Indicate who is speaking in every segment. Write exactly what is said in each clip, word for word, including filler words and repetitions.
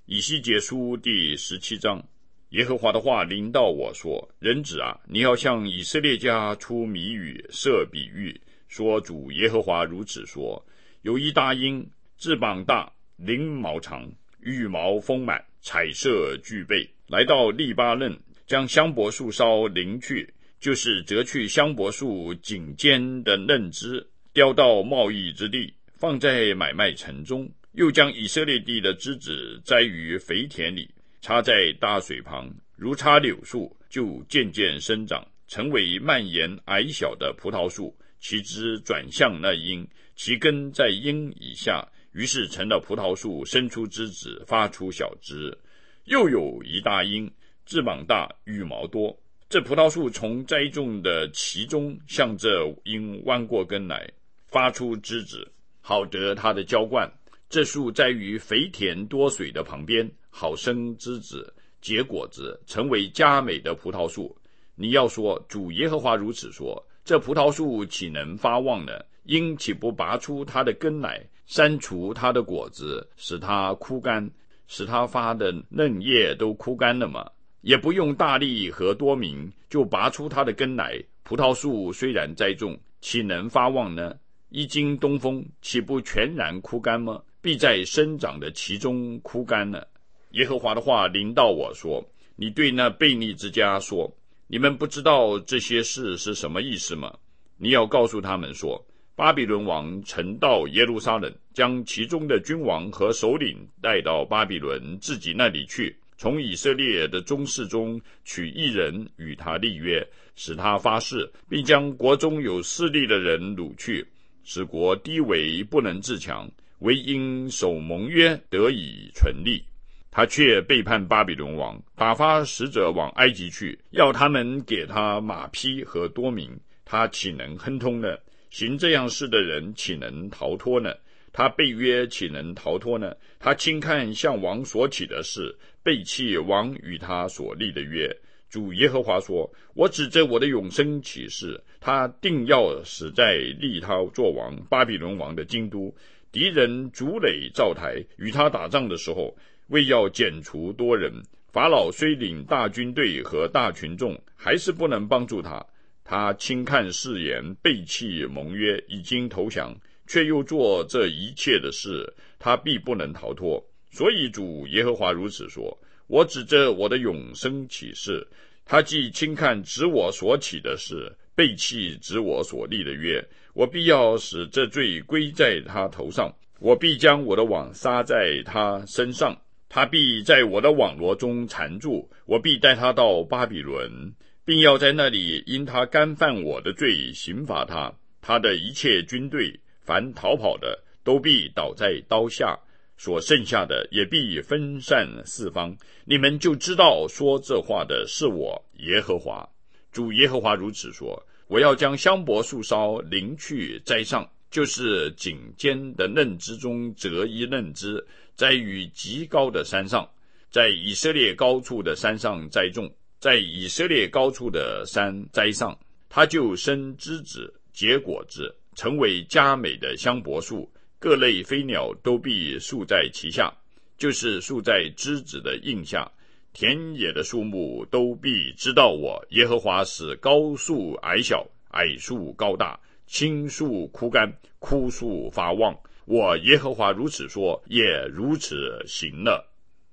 Speaker 1: 以西结书第十七章，耶和华的话临到我说：人子啊，你要向以色列家出谜语，设比喻，说主耶和华如此说：有一大鹰，翅膀大，翎毛长，羽毛丰满，彩色俱备，来到利巴嫩，将香柏树梢凌去，就是折去香柏树颈间的嫩枝，叼到贸易之地，放在买卖城中。又将以色列地的枝子栽于肥田里，插在大水旁，如插柳树，就渐渐生长，成为蔓延矮小的葡萄树。其枝转向那鹰，其根在鹰以下，于是成了葡萄树，生出枝子，发出小枝。又有一大鹰，翅膀大，羽毛多。这葡萄树从栽种的其中向这鹰弯过根来，发出枝子，好得它的浇灌。这树栽于肥田多水的旁边，好生枝子，结果子，成为佳美的葡萄树。你要说，主耶和华如此说：这葡萄树岂能发旺呢？鹰岂不拔出它的根来，删除它的果子，使它枯干，使它发的嫩叶都枯干了吗？也不用大力和多民，就拔出它的根来。葡萄树虽然栽种，岂能发旺呢？一经东风，岂不全然枯干吗？必在生长的其中枯干了。耶和华的话临到我说：你对那悖逆之家说，你们不知道这些事是什么意思吗？你要告诉他们说，巴比伦王曾到耶路撒冷，将其中的君王和首领带到巴比伦自己那里去，从以色列的宗室中取一人与他立约，使他发誓，并将国中有势力的人掳去，使国低微不能自强，唯因守盟约得以存立。他却背叛巴比伦王，打发使者往埃及去，要他们给他马匹和多民，他岂能亨通呢？行这样事的人岂能逃脱呢？他背约岂能逃脱呢？他轻看向王所起的事，背弃王与他所立的约。主耶和华说：我指着我的永生起誓，他定要死在立他作王巴比伦王的京都。敌人筑垒造台，与他打仗的时候，为要剪除多人，法老虽领大军队和大群众，还是不能帮助他。他轻看誓言，背弃盟约，已经投降，却又做这一切的事，他必不能逃脱。所以主耶和华如此说：我指着我的永生起誓，他既轻看指我所起的事，背弃指我所立的约，我必要使这罪归在他头上，我必将我的网撒在他身上，他必在我的网罗中缠住，我必带他到巴比伦，并要在那里因他干犯我的罪刑罚他。他的一切军队，凡逃跑的，都必倒在刀下，所剩下的也必分散四方。你们就知道说这话的是我耶和华。主耶和华如此说：我要将香柏树梢凌去栽上，就是颈间的嫩枝中折一嫩枝，栽于极高的山上，在以色列高处的山上栽种，在以色列高处的山栽上，它就生枝子，结果子，成为佳美的香柏树，各类飞鸟都必宿在其下，就是宿在枝子的荫下。田野的树木都必知道我耶和华使高树矮小，矮树高大，青树枯干，枯树发旺。我耶和华如此说，也如此行了。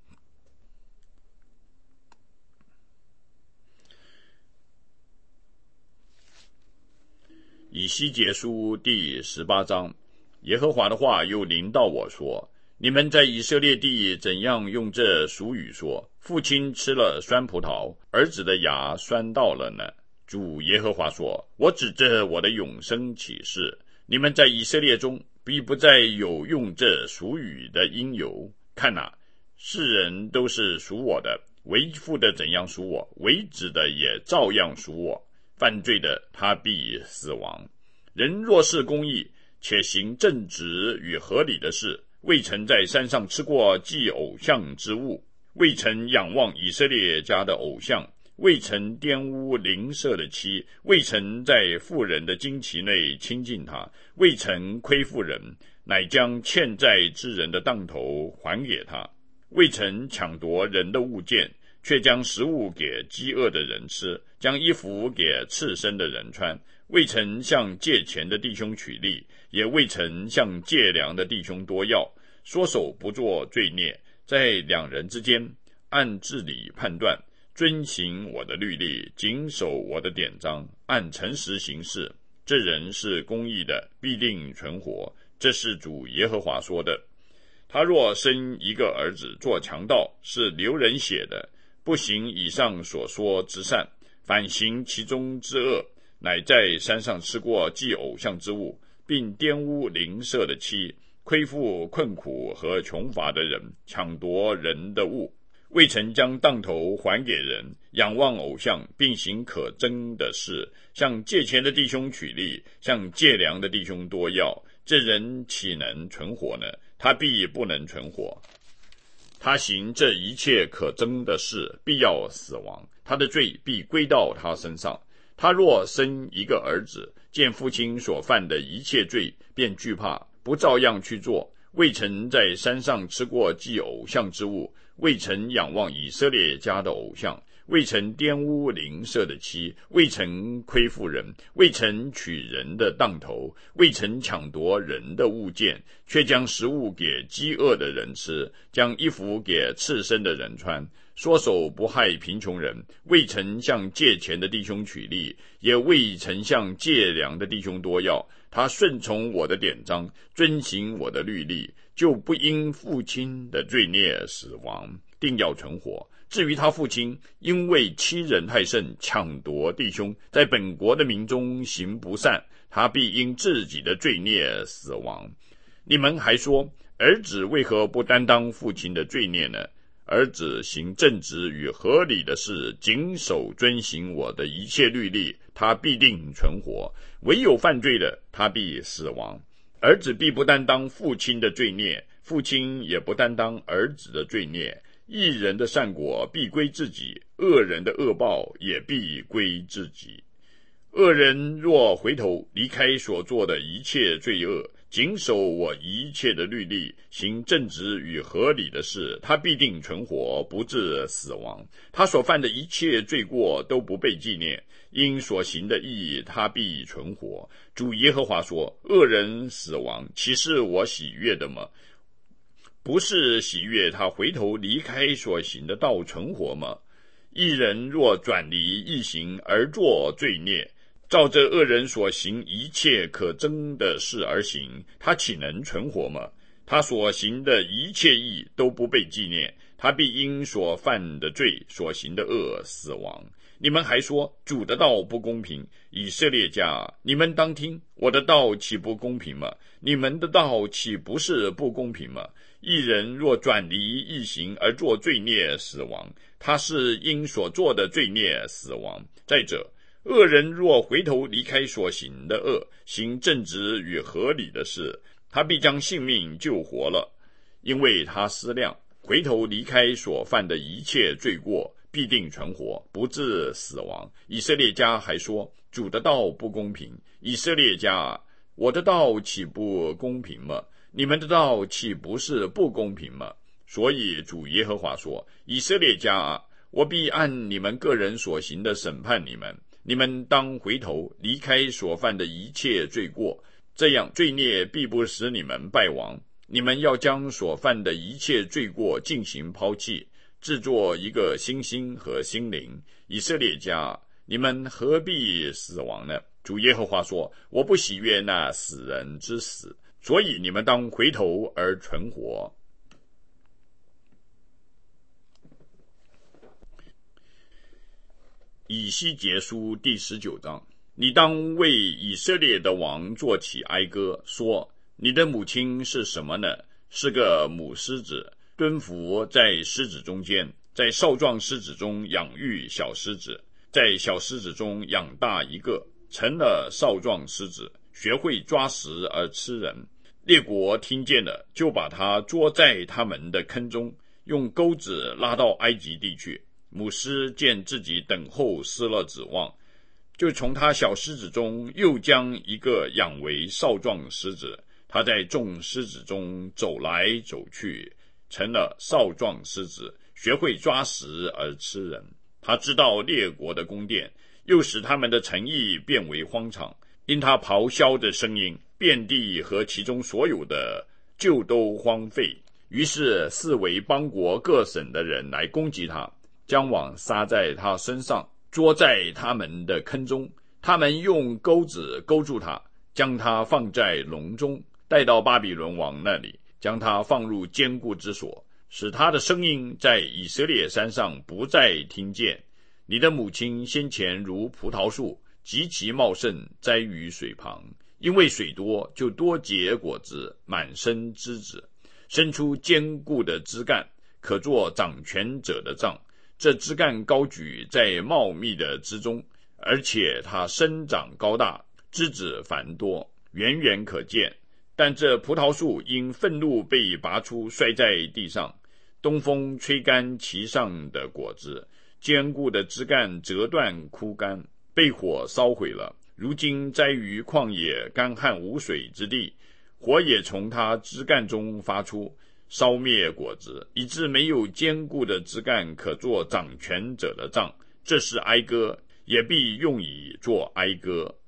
Speaker 1: 以西结书第十八章，耶和华的话又临到我说：你们在以色列地怎样用这俗语说，父亲吃了酸葡萄，儿子的牙酸到了呢？主耶和华说：我指着我的永生起誓，你们在以色列中必不再有用这俗语的因由。看哪，世人都是属我的，为父的怎样属我，为子的也照样属我。犯罪的他必死亡。人若是公义，且行正直与合理的事，未曾在山上吃过祭偶像之物，未曾仰望以色列家的偶像，未曾玷污邻舍的妻，未曾在妇人的旌旗内亲近他，未曾亏负人，乃将欠债之人的当头还给他， 未曾抢夺人的物件，却将食物给饥饿的人吃，将衣服给赤身的人穿，未曾向借钱的弟兄取利，也未曾向借粮的弟兄多要，说手不做罪孽，在两人之间按治理判断，遵行我的律例，谨守我的典章，按诚实行事，这人是公义的，必定存活。这是主耶和华说的。他若生一个儿子做强盗，是流人血的，不行以上所说之善，反行其中之恶，乃在山上吃过祭偶像之物，并玷污邻舍的妻，亏负困苦和穷乏的人，抢夺人的物，未曾将当头还给人，仰望偶像，并行可憎的事，向借钱的弟兄取利，向借粮的弟兄多要，这人岂能存活呢？他必不能存活。他行这一切可憎的事，必要死亡，他的罪必归到他身上。他若生一个儿子，见父亲所犯的一切罪，便惧怕，不照样去做，未曾在山上吃过祭偶像之物，未曾仰望以色列家的偶像，未曾玷污邻舍的妻，未曾亏负人，未曾取人的当头，未曾抢夺人的物件，却将食物给饥饿的人吃，将衣服给赤身的人穿，说手不害贫穷人，未曾向借钱的弟兄取利，也未曾向借粮的弟兄多要，他顺从我的典章，遵行我的律例，就不因父亲的罪孽死亡，定要存活。至于他父亲，因为欺人太甚，抢夺弟兄，在本国的民中行不善，他必因自己的罪孽死亡。你们还说，儿子为何不担当父亲的罪孽呢？儿子行正直与合理的事，谨守遵行我的一切律例，他必定存活；唯有犯罪的，他必死亡。儿子必不担当父亲的罪孽，父亲也不担当儿子的罪孽。义人的善果必归自己，恶人的恶报也必归自己。恶人若回头离开所做的一切罪恶，谨守我一切的律例，行正直与合理的事，他必定存活，不致死亡。他所犯的一切罪过都不被纪念，因所行的义，他必存活。主耶和华说，恶人死亡，岂是我喜悦的吗？不是喜悦他回头离开所行的道存活吗？义人若转离义行而作罪孽，照着恶人所行一切可憎的事而行，他岂能存活吗？他所行的一切义都不被纪念，他必因所犯的罪所行的恶死亡。你们还说主的道不公平，以色列家，你们当听，我的道岂不公平吗？你们的道岂不是不公平吗？义人若转离义行而作罪孽死亡，他是因所做的罪孽死亡。再者，恶人若回头离开所行的恶，行正直与合理的事，他必将性命救活了，因为他思量回头离开所犯的一切罪过，必定存活，不致死亡。以色列家还说主的道不公平，以色列家，我的道岂不公平吗？你们的道岂不是不公平吗？所以主耶和华说，以色列家，我必按你们个人所行的审判你们，你们当回头离开所犯的一切罪过，这样罪孽必不使你们败亡。你们要将所犯的一切罪过进行抛弃，制作一个新心和心灵。以色列家，你们何必死亡呢？主耶和华说，我不喜悦那死人之死，所以你们当回头而存活。以西结书第十九章，你当为以色列的王作起哀歌，说，你的母亲是什么呢？是个母狮子，蹲伏在狮子中间，在少壮狮子中养育小狮子，在小狮子中养大一个，成了少壮狮子，学会抓食而吃人。列国听见了，就把他捉在他们的坑中，用钩子拉到埃及地去。母狮见自己等候失了指望，就从他小狮子中又将一个养为少壮狮子。他在众狮子中走来走去， 成了少壮狮子，学会抓食而吃人。他知道列国的宫殿，又使他们的城邑变为荒场。因他咆哮的声音，遍地和其中所有的就都荒废。于是四围邦国各省的人来攻击他，将网撒在他身上，捉在他们的坑中。他们用钩子勾住他，将他放在笼中，带到巴比伦王那里，将他放入坚固之所，使他的声音在以色列山上不再听见。你的母亲先前如葡萄树，极其茂盛，栽于水旁，因为水多，就多结果子，满生枝子，生出坚固的枝干，可作掌权者的杖。这枝干高举在茂密的枝中，而且它生长高大，枝子繁多，远远可见。但这葡萄树因愤怒被拔出，摔在地上，东风吹干其上的果子，坚固的枝干折断枯干，被火烧毁了。如今栽于旷野干旱无水之地，火也从它枝干中发出，烧灭果子，以致没有坚固的枝干可做掌权者的杖。这是哀歌，也必用以作哀歌。